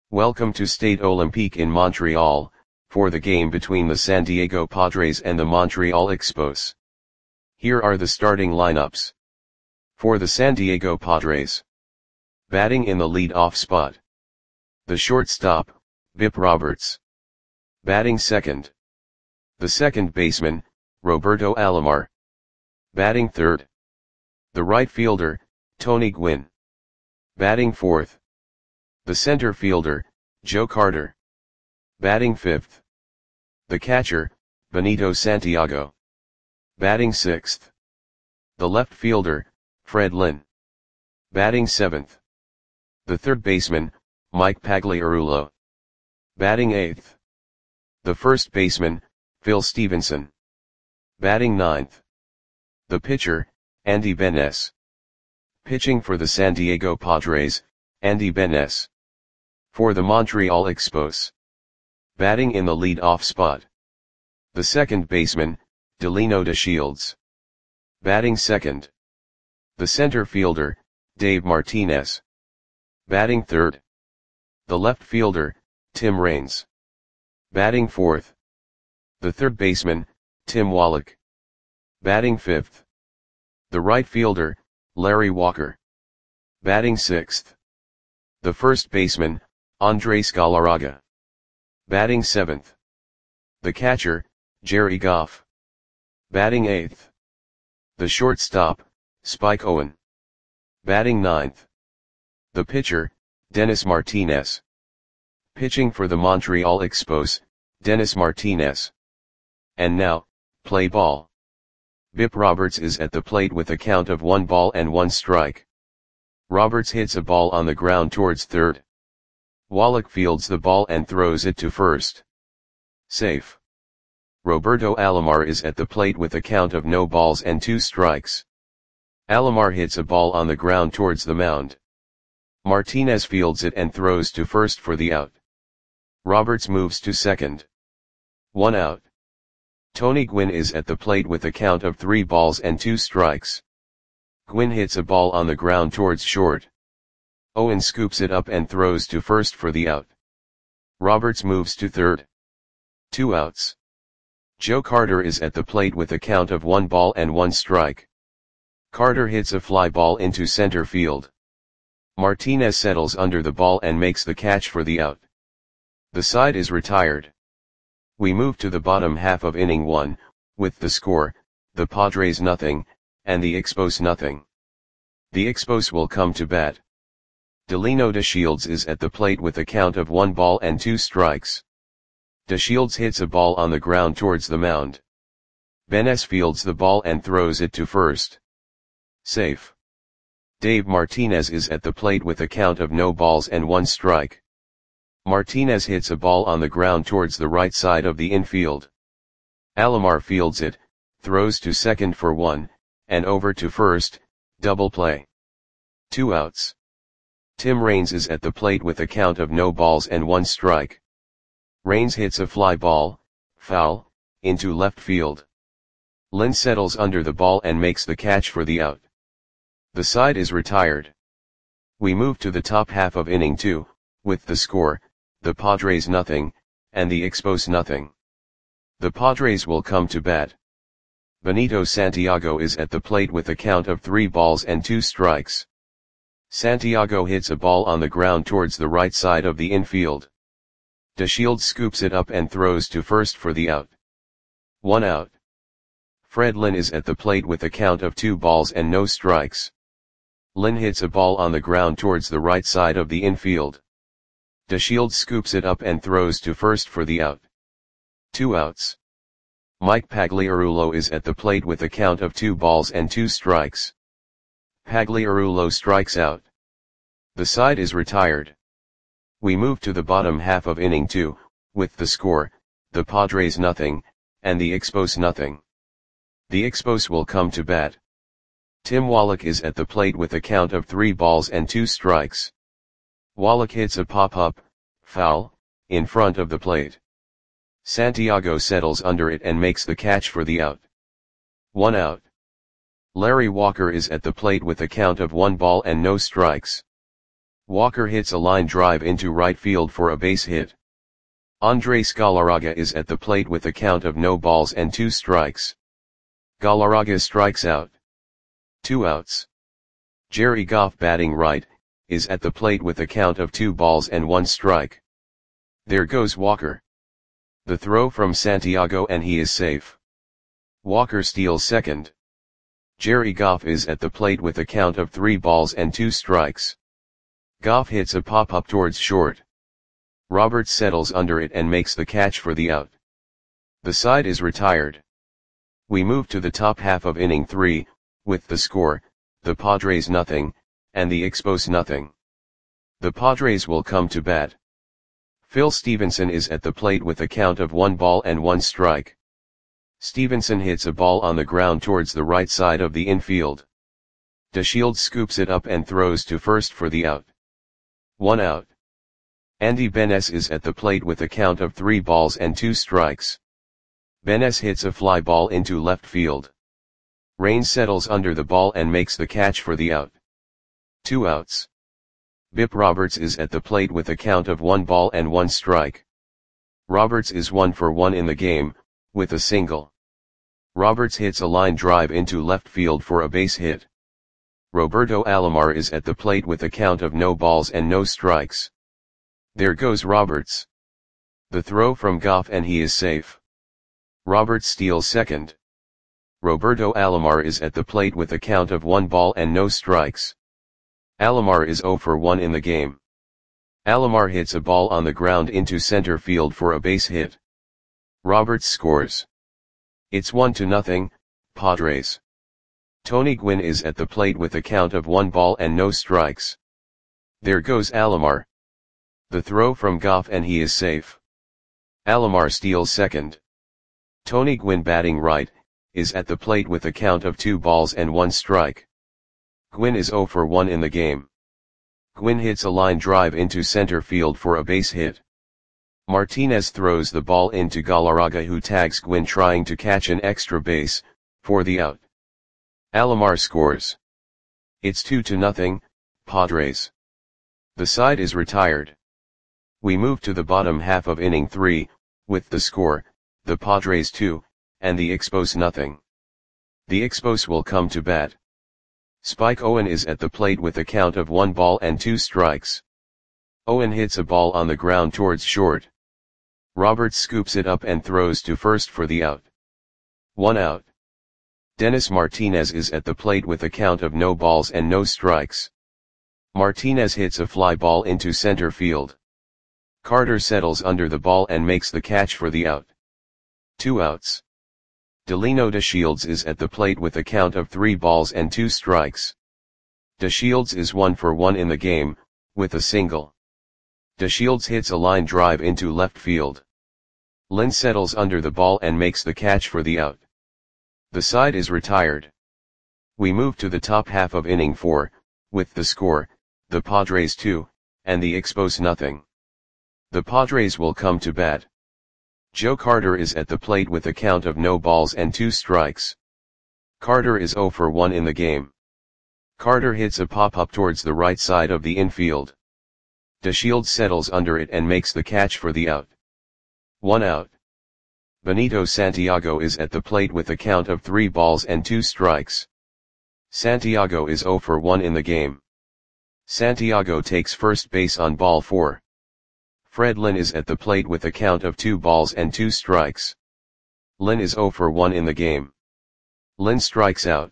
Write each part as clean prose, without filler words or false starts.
Welcome to Stade Olympique in Montreal, for the game between the San Diego Padres and the Montreal Expos. Here are the starting lineups. For the San Diego Padres. Batting in the lead-off spot. The shortstop, Bip Roberts. Batting second. The second baseman, Roberto Alomar. Batting third. The right fielder, Tony Gwynn. Batting fourth. The center fielder, Joe Carter. Batting fifth. The catcher, Benito Santiago. Batting sixth. The left fielder, Fred Lynn. Batting seventh. The third baseman, Mike Pagliarulo. Batting eighth. The first baseman, Phil Stevenson. Batting ninth. The pitcher, Andy Benes. Pitching for the San Diego Padres, Andy Benes. For the Montreal Expos. Batting in the lead-off spot. The second baseman, Delino DeShields. Batting second. The center fielder, Dave Martinez. Batting third. The left fielder, Tim Raines. Batting fourth. The third baseman, Tim Wallach. Batting fifth. The right fielder, Larry Walker. Batting sixth. The first baseman, Andres Galarraga. Batting seventh. The catcher, Jerry Goff. Batting eighth. The shortstop, Spike Owen. Batting ninth. The pitcher, Dennis Martinez. Pitching for the Montreal Expos, Dennis Martinez. And now, play ball. Bip Roberts is at the plate with a count of 1 strike. Roberts hits a ball on the ground towards third. Wallach fields the ball and throws it to first. Safe. Roberto Alomar is at the plate with a count of 2 strikes. Alomar hits a ball on the ground towards the mound. Martinez fields it and throws to first for the out. Roberts moves to second. 1 out. Tony Gwynn is at the plate with a count of 3 strikes. Gwynn hits a ball on the ground towards short. Owen scoops it up and throws to first for the out. Roberts moves to third. 2 outs. Joe Carter is at the plate with a count of 1 strike. Carter hits a fly ball into center field. Martinez settles under the ball and makes the catch for the out. The side is retired. We move to the bottom half of inning 1, with the score, the Padres nothing, and the Expos nothing. The Expos will come to bat. Delino DeShields is at the plate with a count of 1 strikes. DeShields hits a ball on the ground towards the mound. Benes fields the ball and throws it to first. Safe. Dave Martinez is at the plate with a count of 1 strike. Martinez hits a ball on the ground towards the right side of the infield. Alomar fields it, throws to second for 1, and over to first, double play. 2 outs. Tim Raines is at the plate with a count of 1 strike. Raines hits a fly ball, foul, into left field. Lynn settles under the ball and makes the catch for the out. The side is retired. We move to the top half of inning 2, with the score, the Padres nothing, and the Expos nothing. The Padres will come to bat. Benito Santiago is at the plate with a count of 3 strikes. Santiago hits a ball on the ground towards the right side of the infield. DeShields scoops it up and throws to first for the out. 1 out. Fred Lynn is at the plate with a count of 2 strikes. Lynn hits a ball on the ground towards the right side of the infield. DeShields scoops it up and throws to first for the out. 2 outs. Mike Pagliarulo is at the plate with a count of 2 strikes. Pagliarulo strikes out. The side is retired. We move to the bottom half of inning 2, with the score, the Padres nothing, and the Expos nothing. The Expos will come to bat. Tim Wallach is at the plate with a count of 3 strikes. Wallach hits a pop-up, foul, in front of the plate. Santiago settles under it and makes the catch for the out. 1 out. Larry Walker is at the plate with a count of 1 strikes. Walker hits a line drive into right field for a base hit. Andres Galarraga is at the plate with a count of no balls and 2 strikes. Galarraga strikes out. 2 outs. Jerry Goff, batting right, is at the plate with a count of 2 balls and 1 strike. There goes Walker. The throw from Santiago and he is safe. Walker steals second. Jerry Goff is at the plate with a count of 3 balls and 2 strikes. Goff hits a pop-up towards short. Roberts settles under it and makes the catch for the out. The side is retired. We move to the top half of inning 3, with the score, the Padres nothing, and the Expos nothing. The Padres will come to bat. Phil Stevenson is at the plate with a count of 1 ball and 1 strike. Stevenson hits a ball on the ground towards the right side of the infield. DeShields scoops it up and throws to first for the out. 1 out. Andy Benes is at the plate with a count of 3 balls and 2 strikes. Benes hits a fly ball into left field. Raines settles under the ball and makes the catch for the out. 2 outs. Bip Roberts is at the plate with a count of 1 ball and 1 strike. Roberts is 1 for 1 in the game, with a single. Roberts hits a line drive into left field for a base hit. Roberto Alomar is at the plate with a count of no balls and no strikes. There goes Roberts. The throw from Goff and he is safe. Roberts steals second. Roberto Alomar is at the plate with a count of 1 ball and no strikes. Alomar is 0 for 1 in the game. Alomar hits a ball on the ground into center field for a base hit. Roberts scores. It's 1-0, Padres. Tony Gwynn is at the plate with a count of 1 ball and no strikes. There goes Alomar. The throw from Goff and he is safe. Alomar steals second. Tony Gwynn, batting right, is at the plate with a count of 2 balls and 1 strike. Gwynn is 0 for 1 in the game. Gwynn hits a line drive into center field for a base hit. Martinez throws the ball into Galarraga, who tags Gwynn trying to catch an extra base, for the out. Alomar scores. It's 2-0, Padres. The side is retired. We move to the bottom half of inning 3, with the score, the Padres 2, and the Expos nothing. The Expos will come to bat. Spike Owen is at the plate with a count of 1 ball and 2 strikes. Owen hits a ball on the ground towards short. Roberts scoops it up and throws to first for the out. 1 out. Dennis Martinez is at the plate with a count of no balls and no strikes. Martinez hits a fly ball into center field. Carter settles under the ball and makes the catch for the out. 2 outs. Delino DeShields is at the plate with a count of 3 balls and 2 strikes. DeShields is 1 for 1 in the game, with a single. DeShields hits a line drive into left field. Lynn settles under the ball and makes the catch for the out. The side is retired. We move to the top half of inning 4, with the score, the Padres 2, and the Expos nothing. The Padres will come to bat. Joe Carter is at the plate with a count of no balls and 2 strikes. Carter is 0 for 1 in the game. Carter hits a pop-up towards the right side of the infield. DeShields settles under it and makes the catch for the out. 1 out. Benito Santiago is at the plate with a count of 3 balls and 2 strikes. Santiago is 0 for 1 in the game. Santiago takes first base on ball 4. Fred Lynn is at the plate with a count of 2 balls and 2 strikes. Lynn is 0 for 1 in the game. Lynn strikes out.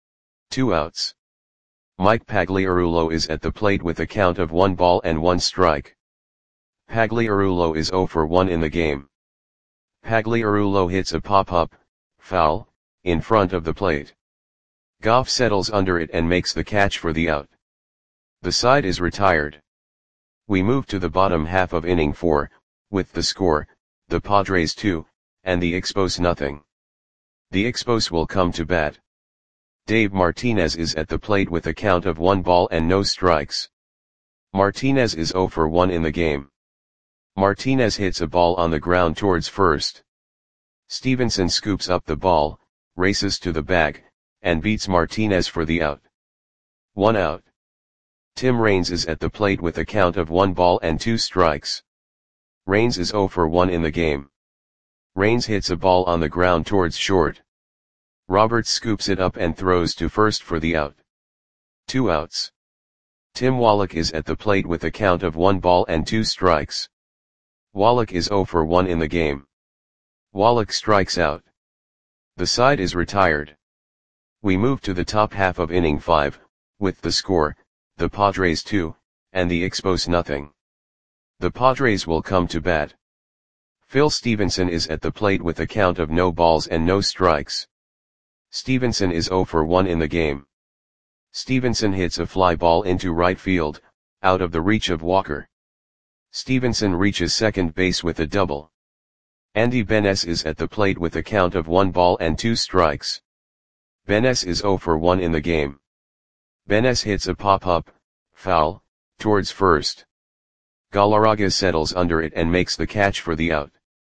2 outs. Mike Pagliarulo is at the plate with a count of 1 ball and 1 strike. Pagliarulo is 0 for 1 in the game. Pagliarulo hits a pop-up, foul, in front of the plate. Goff settles under it and makes the catch for the out. The side is retired. We move to the bottom half of inning 4, with the score, the Padres 2, and the Expos nothing. The Expos will come to bat. Dave Martinez is at the plate with a count of 1 ball and no strikes. Martinez is 0 for 1 in the game. Martinez hits a ball on the ground towards first. Stevenson scoops up the ball, races to the bag, and beats Martinez for the out. 1 out. Tim Raines is at the plate with a count of 1 ball and 2 strikes. Raines is 0 for 1 in the game. Raines hits a ball on the ground towards short. Roberts scoops it up and throws to first for the out. 2 outs. Tim Wallach is at the plate with a count of 1 ball and 2 strikes. Wallach is 0 for 1 in the game. Wallach strikes out. The side is retired. We move to the top half of inning 5, with the score, the Padres 2, and the Expos nothing. The Padres will come to bat. Phil Stevenson is at the plate with a count of no balls and no strikes. Stevenson is 0 for 1 in the game. Stevenson hits a fly ball into right field, out of the reach of Walker. Stevenson reaches second base with a double. Andy Benes is at the plate with a count of 1 ball and 2 strikes. Benes is 0 for 1 in the game. Benes hits a pop-up, foul, towards first. Galarraga settles under it and makes the catch for the out.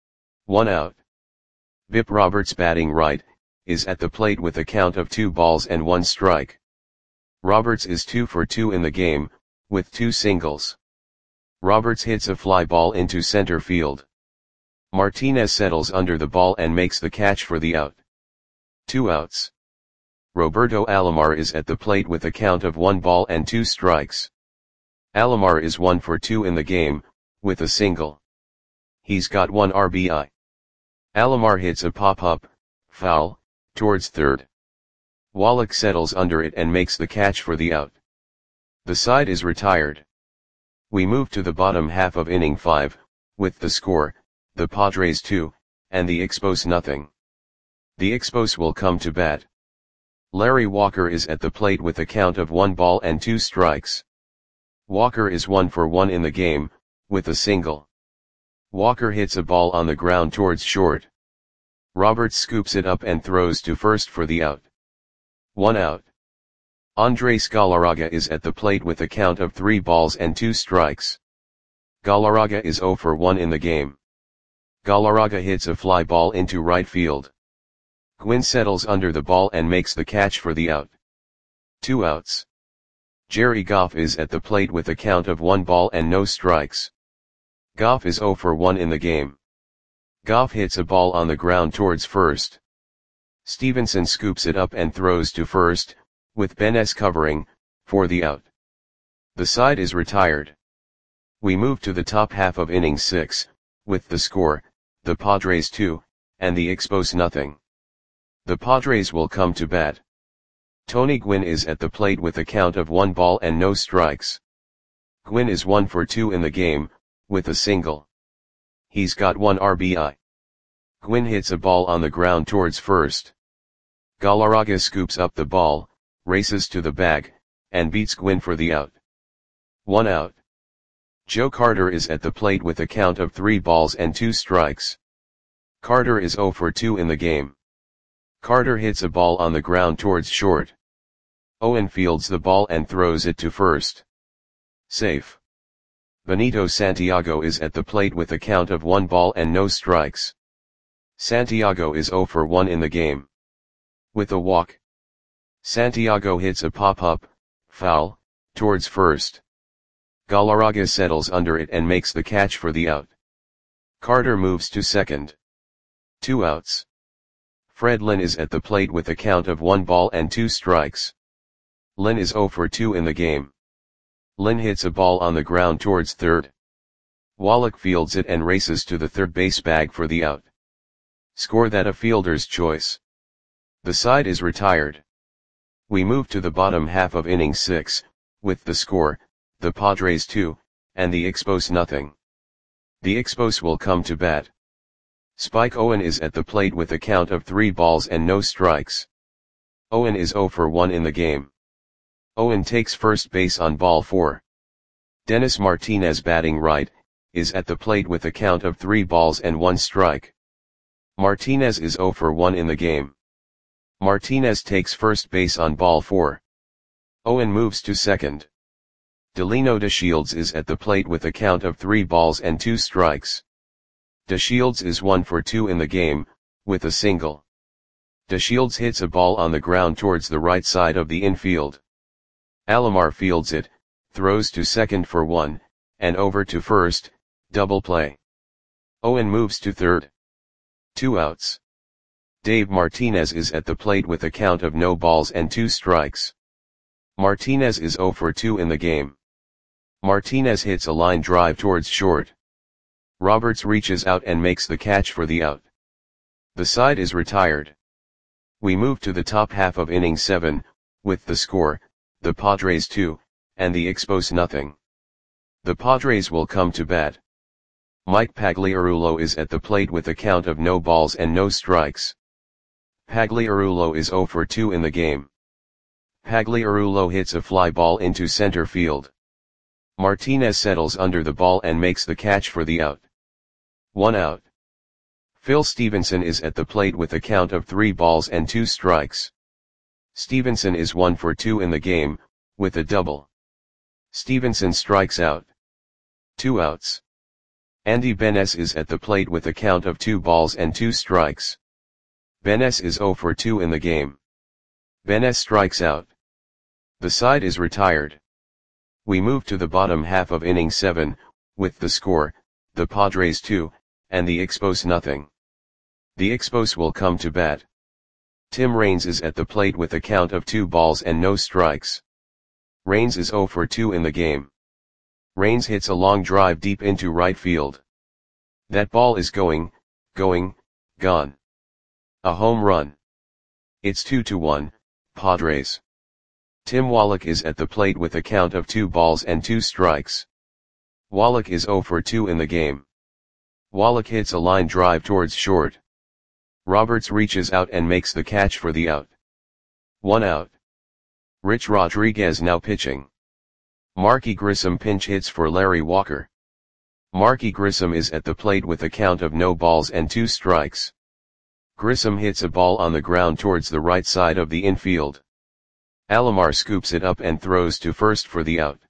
1 out. Bip Roberts, batting right, is at the plate with a count of 2 balls and 1 strike. Roberts is 2 for 2 in the game, with 2 singles. Roberts hits a fly ball into center field. Martinez settles under the ball and makes the catch for the out. 2 outs. Roberto Alomar is at the plate with a count of 1 ball and 2 strikes. Alomar is 1 for 2 in the game, with a single. He's got 1 RBI. Alomar hits a pop-up, foul, towards third. Wallach settles under it and makes the catch for the out. The side is retired. We move to the bottom half of inning 5, with the score, the Padres 2, and the Expos nothing. The Expos will come to bat. Larry Walker is at the plate with a count of 1 ball and 2 strikes. Walker is 1 for 1 in the game, with a single. Walker hits a ball on the ground towards short. Roberts scoops it up and throws to first for the out. 1 out. Andres Galarraga is at the plate with a count of 3 balls and 2 strikes. Galarraga is 0 for 1 in the game. Galarraga hits a fly ball into right field. Gwynn settles under the ball and makes the catch for the out. 2 outs. Jerry Goff is at the plate with a count of 1 ball and no strikes. Goff is 0 for 1 in the game. Goff hits a ball on the ground towards first. Stevenson scoops it up and throws to first, with Benes covering, for the out. The side is retired. We move to the top half of inning 6, with the score, the Padres 2, and the Expos nothing. The Padres will come to bat. Tony Gwynn is at the plate with a count of 1 ball and no strikes. Gwynn is 1 for 2 in the game, with a single. He's got 1 RBI. Gwynn hits a ball on the ground towards first. Galarraga scoops up the ball, races to the bag, and beats Gwynn for the out. 1 out. Joe Carter is at the plate with a count of 3 balls and 2 strikes. Carter is 0 for 2 in the game. Carter hits a ball on the ground towards short. Owen fields the ball and throws it to first. Safe. Benito Santiago is at the plate with a count of 1 ball and no strikes. Santiago is 0 for 1 in the game. With a walk. Santiago hits a pop-up, foul, towards first. Galarraga settles under it and makes the catch for the out. Carter moves to second. 2 outs. Fred Lynn is at the plate with a count of 1 ball and 2 strikes. Lynn is 0 for 2 in the game. Lynn hits a ball on the ground towards third. Wallach fields it and races to the third base bag for the out. Score that a fielder's choice. The side is retired. We move to the bottom half of inning 6, with the score, the Padres 2, and the Expos nothing. The Expos will come to bat. Spike Owen is at the plate with a count of 3 balls and no strikes. Owen is 0 for 1 in the game. Owen takes first base on ball 4. Dennis Martinez, batting right, is at the plate with a count of 3 balls and 1 strike. Martinez is 0 for 1 in the game. Martinez takes first base on ball 4. Owen moves to second. Delino DeShields is at the plate with a count of 3 balls and 2 strikes. DeShields is 1 for 2 in the game, with a single. DeShields hits a ball on the ground towards the right side of the infield. Alomar fields it, throws to second for 1, and over to first, double play. Owen moves to third. 2 outs. Dave Martinez is at the plate with a count of no balls and 2 strikes. Martinez is 0 for 2 in the game. Martinez hits a line drive towards short. Roberts reaches out and makes the catch for the out. The side is retired. We move to the top half of inning 7, with the score, the Padres 2, and the Expos nothing. The Padres will come to bat. Mike Pagliarulo is at the plate with a count of no balls and no strikes. Pagliarulo is 0 for 2 in the game. Pagliarulo hits a fly ball into center field. Martinez settles under the ball and makes the catch for the out. 1 out. Phil Stevenson is at the plate with a count of 3 balls and 2 strikes. Stevenson is 1 for 2 in the game, with a double. Stevenson strikes out. 2 outs. Andy Benes is at the plate with a count of 2 balls and 2 strikes. Benes is 0 for 2 in the game. Benes strikes out. The side is retired. We move to the bottom half of inning 7, with the score, the Padres 2, and the Expos nothing. The Expos will come to bat. Tim Raines is at the plate with a count of 2 balls and no strikes. Raines is 0 for 2 in the game. Raines hits a long drive deep into right field. That ball is gone. A home run. It's 2-1, Padres. Tim Wallach is at the plate with a count of 2 balls and 2 strikes. Wallach is 0 for 2 in the game. Wallach hits a line drive towards short. Roberts reaches out and makes the catch for the out. 1 out. Rich Rodriguez now pitching. Marky Grissom pinch hits for Larry Walker. Marky Grissom is at the plate with a count of no balls and 2 strikes. Grissom hits a ball on the ground towards the right side of the infield. Alomar scoops it up and throws to first for the out.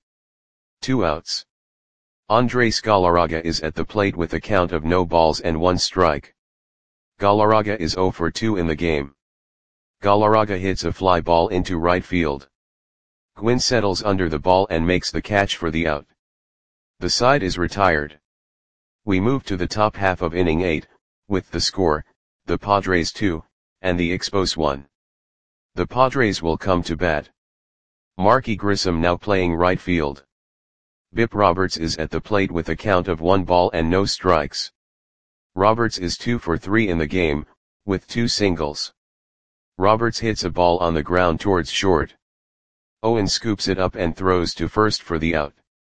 2 outs. Andres Galarraga is at the plate with a count of no balls and 1 strike. Galarraga is 0 for 2 in the game. Galarraga hits a fly ball into right field. Gwynn settles under the ball and makes the catch for the out. The side is retired. We move to the top half of inning 8, with the score, the Padres 2, and the Expos 1. The Padres will come to bat. Marky Grissom now playing right field. Bip Roberts is at the plate with a count of 1 ball and no strikes. Roberts is 2 for 3 in the game, with 2 singles. Roberts hits a ball on the ground towards short. Owen scoops it up and throws to first for the out.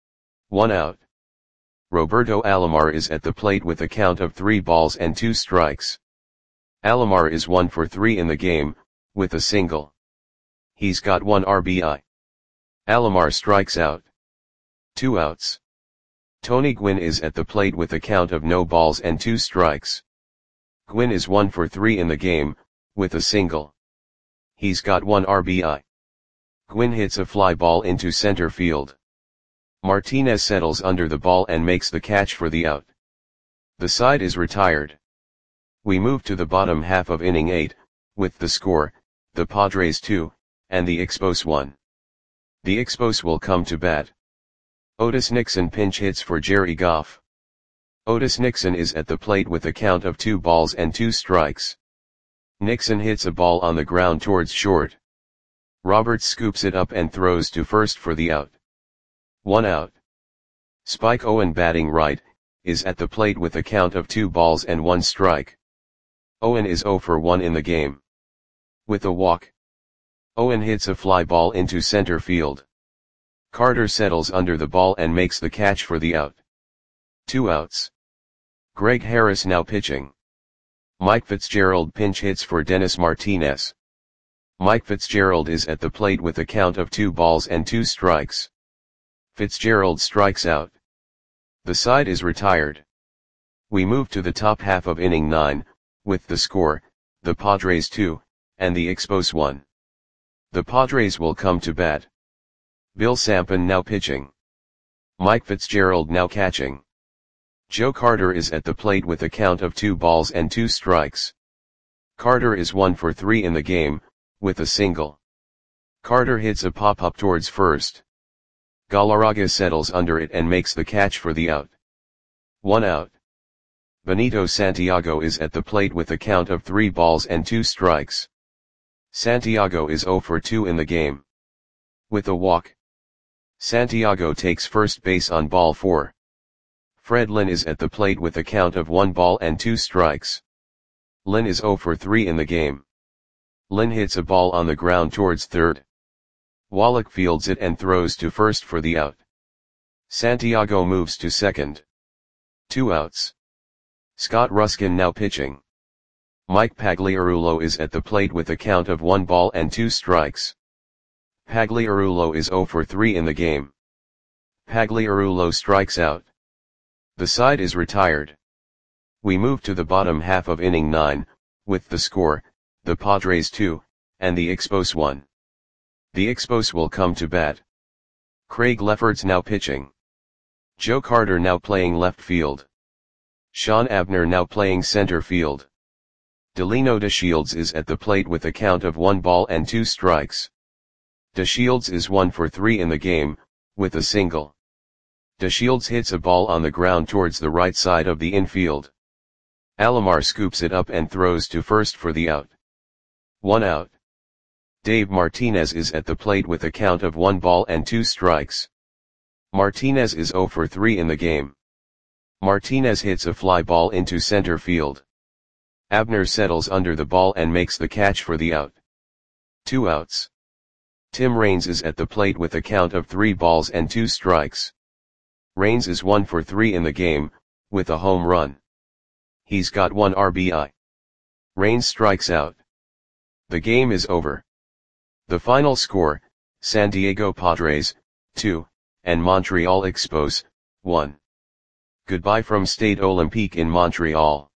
1 out. Roberto Alomar is at the plate with a count of 3 balls and 2 strikes. Alomar is 1 for 3 in the game, with a single. He's got 1 RBI. Alomar strikes out. 2 outs. Tony Gwynn is at the plate with a count of no balls and 2 strikes. Gwynn is 1 for 3 in the game, with a single. He's got 1 RBI. Gwynn hits a fly ball into center field. Martinez settles under the ball and makes the catch for the out. The side is retired. We move to the bottom half of inning 8, with the score, the Padres 2, and the Expos 1. The Expos will come to bat. Otis Nixon pinch hits for Jerry Goff. Otis Nixon is at the plate with a count of 2 balls and 2 strikes. Nixon hits a ball on the ground towards short. Roberts scoops it up and throws to first for the out. 1 out. Spike Owen batting right, is at the plate with a count of 2 balls and 1 strike. Owen is 0 for 1 in the game. With a walk. Owen hits a fly ball into center field. Carter settles under the ball and makes the catch for the out. 2 outs. Greg Harris now pitching. Mike Fitzgerald pinch hits for Dennis Martinez. Mike Fitzgerald is at the plate with a count of 2 balls and 2 strikes. Fitzgerald strikes out. The side is retired. We move to the top half of inning 9, with the score, the Padres 2, and the Expos 1. The Padres will come to bat. Bill Sampson now pitching. Mike Fitzgerald now catching. Joe Carter is at the plate with a count of 2 balls and 2 strikes. Carter is 1 for 3 in the game, with a single. Carter hits a pop-up towards first. Galarraga settles under it and makes the catch for the out. 1 out. Benito Santiago is at the plate with a count of 3 balls and 2 strikes. Santiago is 0 for 2 in the game. With a walk, Santiago takes first base on ball 4. Fred Lynn is at the plate with a count of 1 ball and 2 strikes. Lynn is 0 for 3 in the game. Lynn hits a ball on the ground towards third. Wallach fields it and throws to first for the out. Santiago moves to second. 2 outs. Scott Ruskin now pitching. Mike Pagliarulo is at the plate with a count of 1 ball and 2 strikes. Pagliarulo is 0 for 3 in the game. Pagliarulo strikes out. The side is retired. We move to the bottom half of inning 9, with the score, the Padres 2, and the Expos 1. The Expos will come to bat. Craig Lefferts now pitching. Joe Carter now playing left field. Sean Abner now playing center field. Delino DeShields is at the plate with a count of 1 ball and 2 strikes. DeShields is 1 for 3 in the game, with a single. DeShields hits a ball on the ground towards the right side of the infield. Alomar scoops it up and throws to first for the out. 1 out. Dave Martinez is at the plate with a count of 1 ball and 2 strikes. Martinez is 0 for 3 in the game. Martinez hits a fly ball into center field. Abner settles under the ball and makes the catch for the out. 2 outs. Tim Raines is at the plate with a count of 3 balls and 2 strikes. Raines is 1 for 3 in the game, with a home run. He's got 1 RBI. Raines strikes out. The game is over. The final score, San Diego Padres, 2, and Montreal Expos, 1. Goodbye from Stade Olympique in Montreal.